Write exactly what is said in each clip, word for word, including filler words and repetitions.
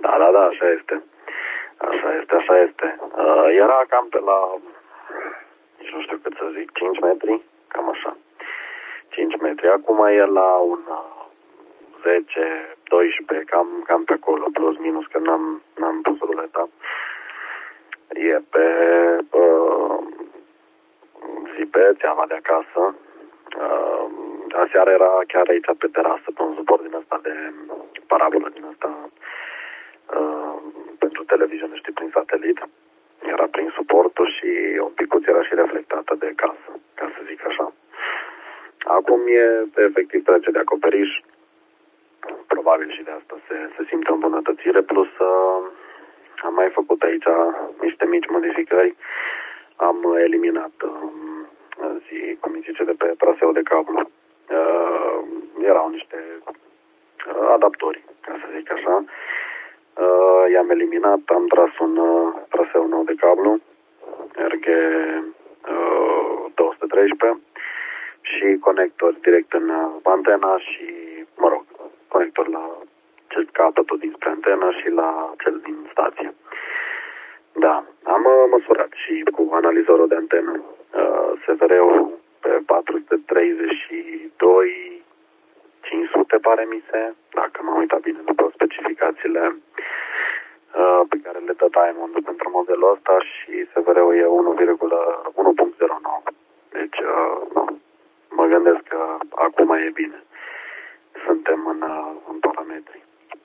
Da, da, da, așa este. Așa este, așa este. Uh, era cam pe la, nici nu știu cât să zic, cinci metri, cam așa. cinci metri. Acum e la un uh, zece, doisprezece, cam, cam pe acolo, plus minus, că n-am, n-am pus ruleta. E pe uh, zipe, țeava de acasă. Uh, aseară era chiar aici pe terasă, pe un suport din ăsta de parabolă, din ăsta uh, pentru televiziune, știi, prin satelit. Era prin suportul și un picuț era și reflectată de casă, ca să zic așa. Acum e efectiv trece de acoperiș. Probabil și de asta se, se simte o îmbunătățire, plus uh, am mai făcut aici niște mici modificări. Am eliminat, uh, zi, cum zice, de pe traseu de cablu. Uh, erau niște uh, adaptori, ca să zic așa. Uh, i-am eliminat, am tras un uh, traseu nou de cablu, R G uh, două sute treisprezece, și conector direct în uh, antena și, mă rog, conector la cel capătul dinspre antenă și la cel din stație. Da, am uh, măsurat și cu analizorul de antenă. Uh, S V R-ul pe patru sute treizeci și doi cinci sute pare mi se, dacă m-am uitat bine după specificațiile uh, pe care le dă Diamond pentru modelul ăsta, și S V R-ul e unu punct zero nouă. Deci, uh, nu, mă gândesc că acum e bine. Suntem în, uh, în parametri.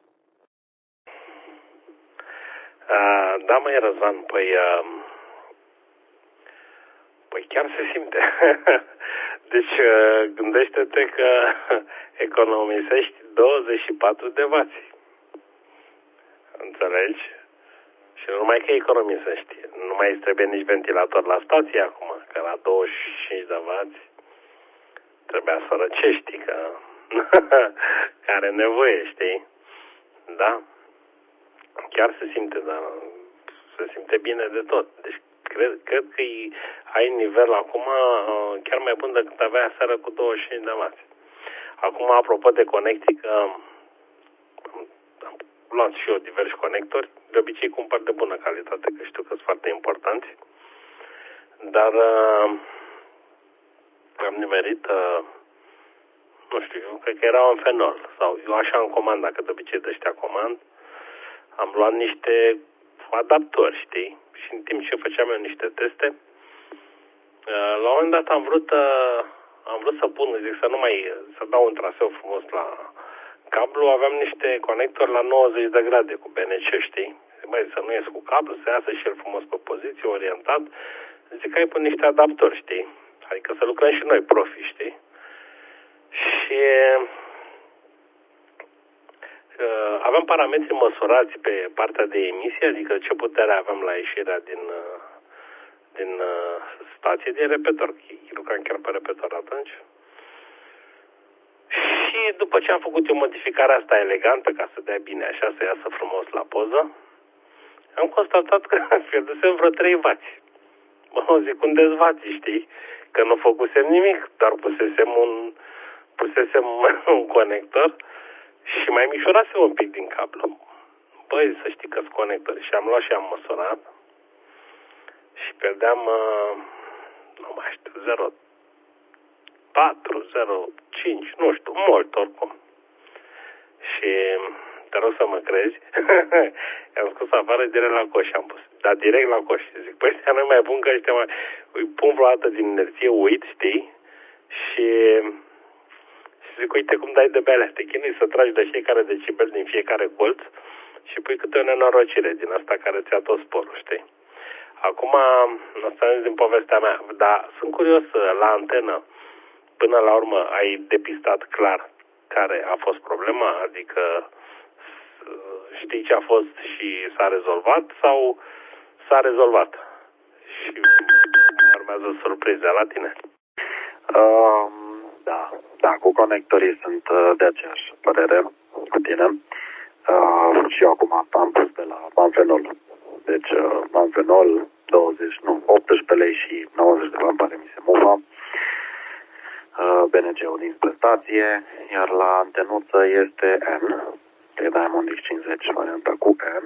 Uh, da, măi, Răzvan, păi, uh, păi chiar se simte. Deci, uh, gândește-te că economisești douăzeci și patru de wați. Înțelegi? Și nu numai că economisești, nu mai îți trebuie nici ventilator la stație acum, că la douăzeci și cinci de wați trebuia să răcești, că are nevoie, știi? Da? Chiar se simte, dar se simte bine de tot. Deci cred, cred că ai nivel acum chiar mai bun decât avea seara cu douăzeci și cinci de wați. Acum, apropo de conexii, că am, am luat și eu diversi conectori, de obicei cumpăr de bună calitate, că știu că sunt foarte importanți, dar uh, am nimerit, uh, nu știu, eu cred că erau în fenol, sau eu așa am comandat, că de obicei de ăștia comand, am luat niște adaptori, știi? Și în timp ce făceam eu niște teste, uh, la un moment dat am vrut, uh, am vrut să pun, zic, să nu mai, să dau un traseu frumos la cablu, aveam niște conectori la nouăzeci de grade cu B N C, știi? Băi, să nu ies cu cablu, să iasă și el frumos pe poziție, orientat. Zic, hai pun niște adaptori, știi? Adică să lucrăm și noi profi, știi? Și uh, aveam parametri măsurați pe partea de emisie, adică ce putere aveam la ieșirea din, uh, din uh, stație, din repetor. Lucram chiar pe repetor atunci. Și după ce am făcut eu modificarea asta elegantă, ca să dea bine așa, să iasă frumos la poză, am constatat că pierdusem vreo trei wați. Mă zic, unde-s wați, știi? Că nu făcusem nimic, dar pusesem un, pusesem un conector și mai mișorasem un pic din cablu. Băi, să știi că sunt conectori. Și am luat și am măsurat și pierdeam, nu mai știu, zero virgulă patru, zero virgulă cinci, nu știu, mult oricum. Și te rog să mă crezi, i-am scos afară direct la coș, am pus, dar direct la coș. Zic, păi ăștia nu mai bun, că ăștia mai, îi pun vreo dată din inerție, uit, știi? Și, și zic, uite cum dai de bealea, te chinui să tragi de fiecare decibel din fiecare colț și pui câte o nenorocire din asta care ți-a tot sporul, știi? Acum, asta din povestea mea, dar sunt curios, la antenă, până la urmă ai depistat clar care a fost problema? Adică știi ce a fost și s-a rezolvat sau s-a rezolvat? Și urmează surprize la tine. Uh, da, da, cu conectorii sunt uh, de aceeași părere cu tine. Uh, și eu acum am pus de la Banfenol. Deci uh, Banfenol douăzeci, nu, optsprezece lei și nouăzeci de bani pare mi se muva. B N C-ul din prestație, iar la antenuță este N, de Diamond X cincizeci varianta cu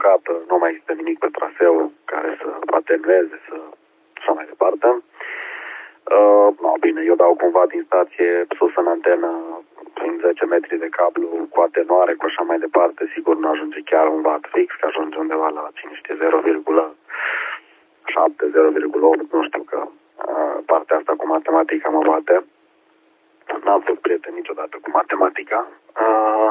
blocată, nu mai există nimic pe traseu care să atenueze, să așa mai departe. Uh, no, bine, eu dau cumva din stație sus în antenă, prin zece metri de cablu cu atenuare, cu așa mai departe, sigur nu ajunge chiar un watt fix, că ajunge undeva la, cine știe, zero virgulă șapte, zero virgulă opt, nu știu, că uh, partea asta cu matematica mă bate. N-am fost prieten niciodată cu matematica. Uh,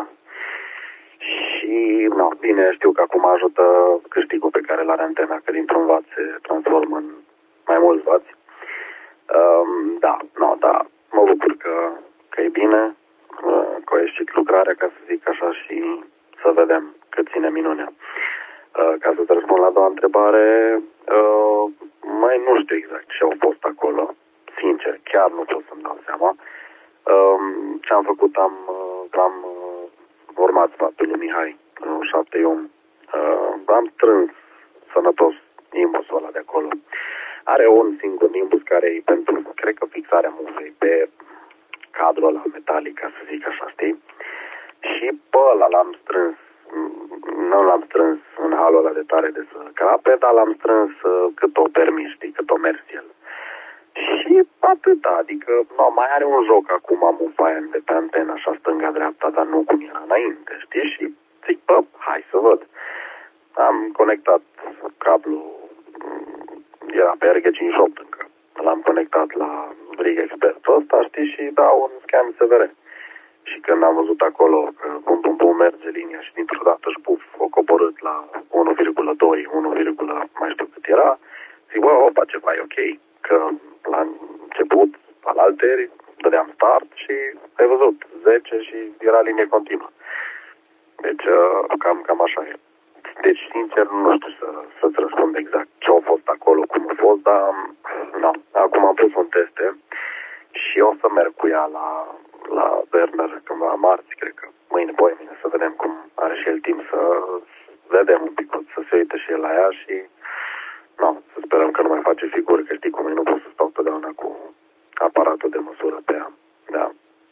și, no, bine, știu că acum ajută câștigul pe care l-are antena, că dintr-un watt se transformă în mai mulți watți. Um, da, no, da, mă bucur că, că e bine, uh, că a ieșit lucrarea, ca să zic așa, și să vedem cât ține minunea. Uh, ca să-ți răspund la a doua întrebare, uh, mai nu știu exact ce au fost acolo, sincer, chiar nu pot să-mi dau seama. Uh, ce am făcut, am, uh, am uh, urmat sfatul lui Mihai, uh, șapte Ium. Uh, am strâns sănătos nimbusul ăla de acolo. Are un singur nimbus care e pentru, cred că, fixarea mufei pe cadrul ăla metalic, ca să zic așa, știi? Și pe ăla l-am strâns, nu l-am strâns în halul ăla de tare de să crape, dar l-am strâns uh, cât o permis, știi, cât o mers el. Și atâta, adică no, mai are un joc acum mufa aia de pe antenă, așa stânga-dreapta, dar nu cum era înainte, știi? Și zic, bă, hai să văd. Am conectat cablu, era pe R G cincizeci și opt încă. L-am conectat la Rig Expert ăsta, știi, și dau un scan S V R. Și când am văzut acolo că bum, bum, bum, merge linia și dintr-o dată și puf, o coborât la unu virgulă doi, unu, mai știu cât era, zic, bă, opa, ceva e ok, că la început, la alteri, dădeam start și ai văzut, zece și era linie continuă. Deci, cam, cam așa e. Deci, sincer, nu știu să, să-ți răspund exact ce a fost acolo, cum a fost, dar no, acum am pus un teste și o să merg cu ea la, la Werner cândva marți, cred că mâine, poi mine, să vedem cum are și el timp să vedem un pic, să se uite și el la ea și no, să sperăm că nu mai face figuri, că știi cum e, nu pot să stau totdeauna cu aparatul de măsură pe ea. Da.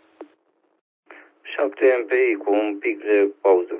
șapte M P I cu un pic de pauză.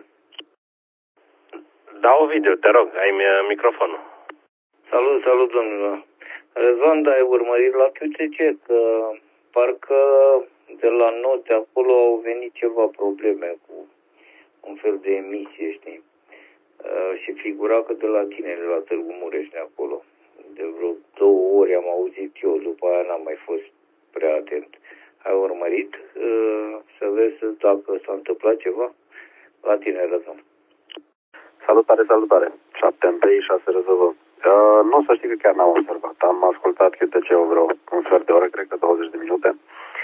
Da, Ovidiu, te rog, ai microfonul. Salut, salut, domnule. Răzvan, dar ai urmărit la Q T C că parcă de la note acolo au venit ceva probleme cu un fel de emisie, știi? Uh, și figura că de la tine, de la Târgu Mureș, de acolo. De vreo două ori am auzit eu, după aia n-am mai fost prea atent. Ai urmărit uh, să vezi dacă s-a întâmplat ceva la tine, Răzvan? Salutare, salutare. șapte M P I, șase R Z V. Uh, nu să știi că chiar n-am observat. Am ascultat Q T C-ul vreo un sfert de oră, cred că douăzeci de minute.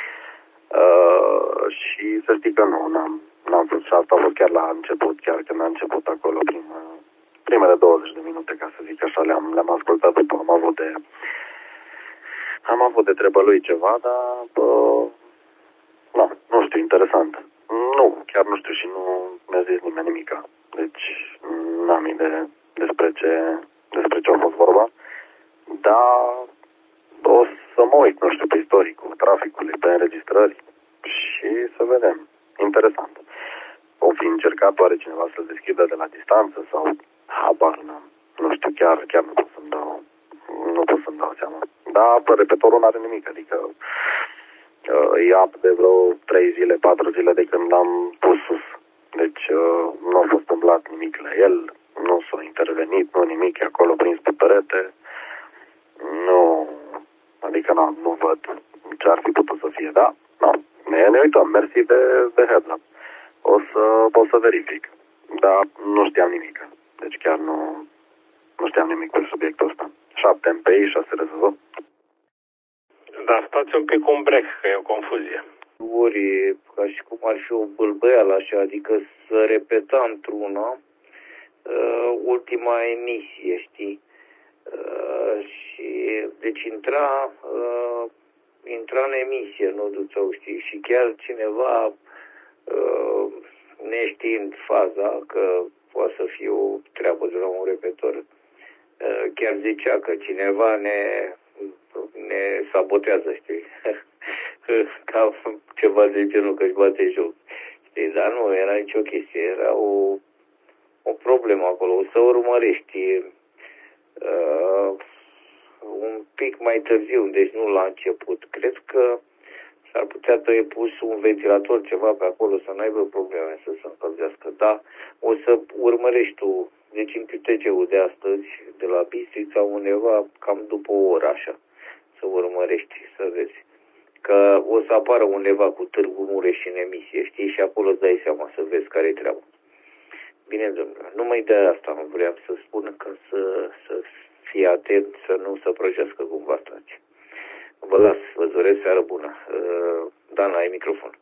Uh, și să știi că nu, n-am, n-am fost și asta a fost chiar la început, chiar când a început acolo prim, primele douăzeci de minute, ca să zic așa, le-am, le-am ascultat după, am avut de am avut de trebă lui ceva, dar uh, nu, nu știu, interesant. Nu, chiar nu știu și nu mi-a zis nimeni nimica. Deci n-am idee despre ce, despre ce a fost vorba, dar o să mă uit, nu știu, pe istoricul traficului, pe înregistrări și să vedem. Interesant. O fi încercat oare cineva să-l deschidă de la distanță sau habar n-am. Nu știu, chiar, chiar nu pot să-mi dau, nu pot să-mi dau seama. Dar repetorul n-are nimic, adică uh, e up de vreo trei zile, patru zile de când l-am pus sus. Deci uh, nu a fost umblat nimic la el, nu s-a intervenit, nu nimic, e acolo prins pe perete. Nu, adică nu, nu văd ce ar fi putut să fie, da? Nu, ne, ne uităm, mersi de, de heads-up. O să, o să verific, dar nu știam nimic. Deci chiar nu, nu știam nimic pe subiectul ăsta. șapte M P I, șase R Z V. Dar stați un pic un break, că e o confuzie. Ori, ca și cum ar fi o bâlbăială așa, adică să repeta într-una uh, ultima emisie, știi? Uh, și deci intra, uh, intra în emisie, nu duțau, știi? Și chiar cineva, uh, neștiind faza, că poate să fie o treabă de la un repetor, uh, chiar zicea că cineva ne, ne sabotează, știi? Ca ceva de genul că își bate joc. Știi, dar nu era nicio chestie, era o o problemă acolo. O să urmărești uh, un pic mai târziu, deci nu la început. Cred că s-ar putea trebuie pus un ventilator, ceva pe acolo, să n-aibă probleme, să se încălzească. Da, o să urmărești tu, deci în Q T C-ul de astăzi, de la Bistrița, undeva, cam după o oră, așa, să urmărești, să vezi. Că o să apară undeva cu Târgu Mureș în emisie, știi, și acolo îți dai seama să vezi care-i treaba. Bine, domnule, numai de asta vreau să spun, că să, să fii atent, să nu se prăjească cumva stați. Vă las, vă doresc seară bună. Dan, ai microfon.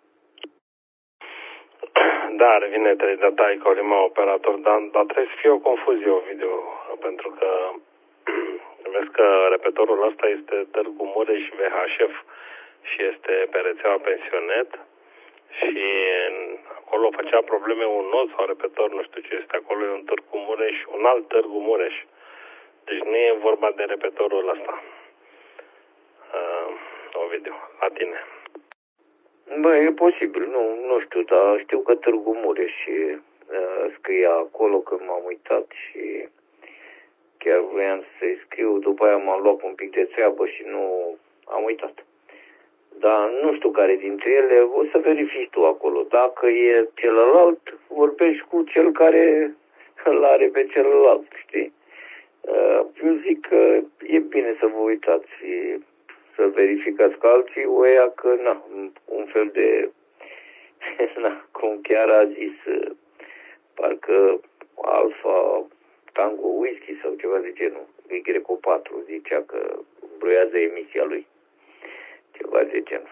Da, revine trei data Colima, operator Dan, dar trebuie să fie o confuzie, o video, pentru că vezi că repetorul ăsta este Târgu Mureș V H F și este pe rețeaua Pensionet și acolo făcea probleme un nod sau repetor, nu știu ce este acolo, e un Târgu Mureș, un alt Târgu Mureș. Deci nu e vorba de repetorul ăsta. Uh, Ovidiu, la tine. Bă, e posibil, nu, nu știu, dar știu că Târgu Mureș uh, scria acolo când m-am uitat și chiar voiam să-i scriu, după aia m-am luat un pic de treabă și nu am uitat. Dar nu știu care dintre ele, o să verifici tu acolo. Dacă e celălalt, vorbești cu cel care îl are pe celălalt, știi? Uh, eu zic că e bine să vă uitați și să verificați că alții o ia că, na, un fel de, na, cum chiar a zis, parcă Alfa Tango Whisky sau ceva de genul, Y patru, zicea că broiază emisia lui, ceva de genul.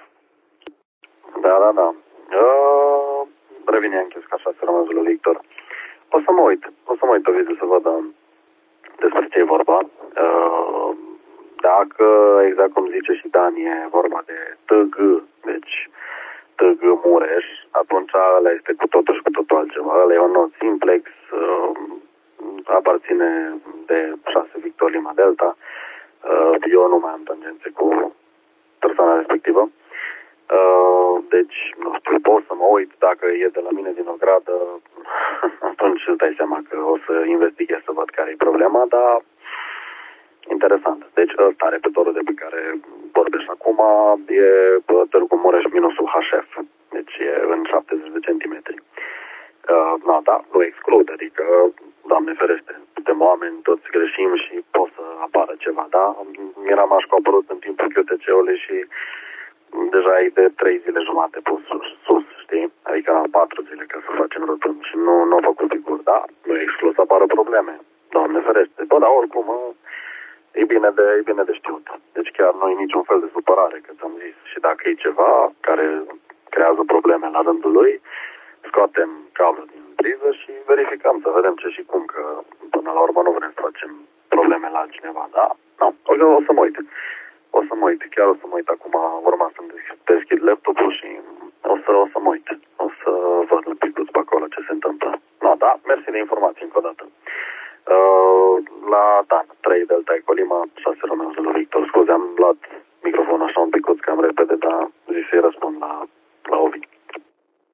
Da, da, da. Uh, revine închis ca așa să rămâns lui Victor. O să mă uit, o să mă uit pe video să văd despre ce e vorba. Uh, Dacă, exact cum zice și Dan, e vorba de T G, deci T G Mureș, atunci ăla este cu totul și cu totul altceva. Ăla e un nod simplex, uh, aparține de șase Victor Lima Delta. Uh, eu nu mai am tangențe cu persoana respectivă. Uh, deci, nu știu, pot să mă uit, dacă e de la mine din o gradă, atunci îți dai seama că o să investighez să văd care e problema, dar interesant. Deci ăsta, repetorul de pe care vorbești acum, e Târgu Mureș minusul H F. Deci e în șaptezeci de centimetri. Uh, na, da, nu exclud, adică, Doamne ferește, suntem oameni, toți greșim și pot să apară ceva, da? Miramaș că a apărut în timpul Q T C-ului și deja e de trei zile jumate pus sus, sus, știi? Adică patru zile ca să facem rotund și nu, nu a făcut figuri, da? Nu e exclus să apară probleme, Doamne ferește. Bă, dar oricum, e bine de, e bine de știut. Deci chiar nu e niciun fel de supărare, că ți-am zis. Și dacă e ceva care creează probleme la rândul lui, scoatem cablul din priză și verificăm să vedem ce și cum, că până la urmă nu vrem să facem probleme la altcineva, da? Nu, no, o să mă uit. O să mă uit, chiar o să mă uit acum, urma să-mi deschid laptopul și o să, o să mă uit. O să văd un pic pe acolo ce se întâmplă. No, da, mersi de informații încă o dată. Uh, la Dan, trei Delta Ecolima, șase Romeo Zulu Victor. Scuze, am luat